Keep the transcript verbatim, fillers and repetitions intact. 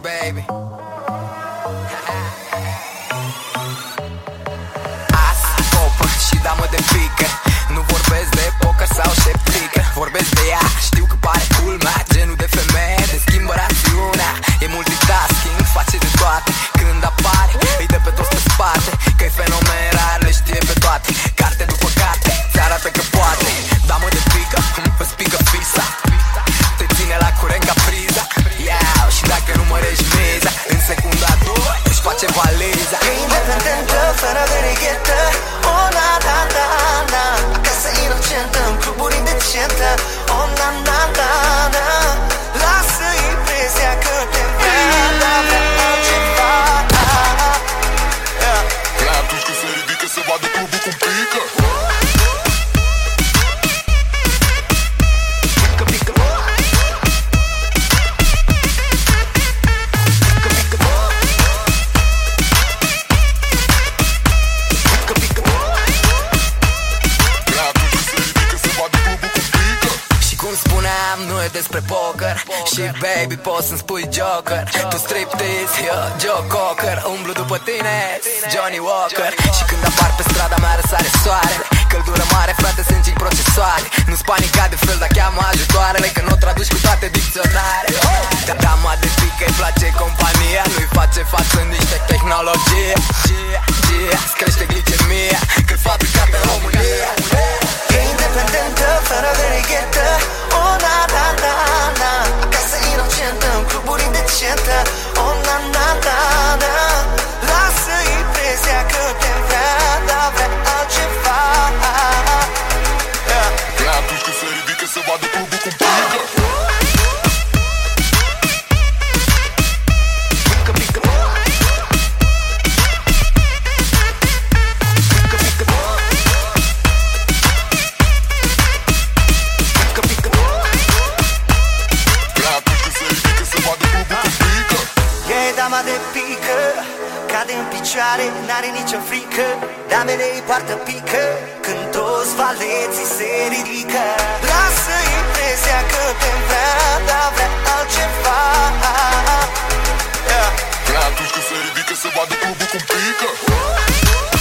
baby. Azi popă și damă de pică. Nu vorbesc de poker sau șeptică. Vorbesc de ea, știu că pare culmea. Genul de femeie de schimbă rațiunea. E multitasking, face de toate. Când apare, îi dă pe toți pe spate. Că-i fenomen rar, le știe pe toate. Carte după carte, ți arată că poate. Damă de pică, îți pică fisa. Te ține la curent ca priza. Yeah, și dacă nu mărești miza, în secunda doi își face valiza. E independentă, fără de reghetă. Oh, na, na, na, na. Acasă inocentă, în cluburi indecentă. Oh, na, na, na, na. Lasă impresia că te vrea, dar vrea altceva. Yeah. E atunci când se ridică, se vadă clubul cum pică. Nu e despre poker și baby poți să-mi spui Joker. Tu striptease, eu Joe Cocker. Umblu după tine, Johnny Walker. Și când apar pe strada mea răsare soarele. Căldură mare, frate, sunt cinci procesoare. Nu-ți panica de fel, dar cheamă ajutoarele. Că nu traduci cu toate dicționarele. Dar dama de pică îi place compania. Nu-i face față niște tehnologie. Gia, gia, îți crește glicemia. Că-i fabricat în România. E independentă, fără de reghetă. Oh, na, na, na, na. Acasă inocentă, în cluburi indecentă. Oh, na, na, na, na. Lasă impresia că te vrea, dar vrea altceva. Yeah. E atunci când se ridică, se vadă clubul cum pică. Dama de pică, cade în picioare, n-are nicio frică. Damele îi poartă pică, când toți valeții se ridică. Lasă impresia că te vrea, dar vrea altceva. Yeah. E atunci când se ridică, se vadă clubul cum pică.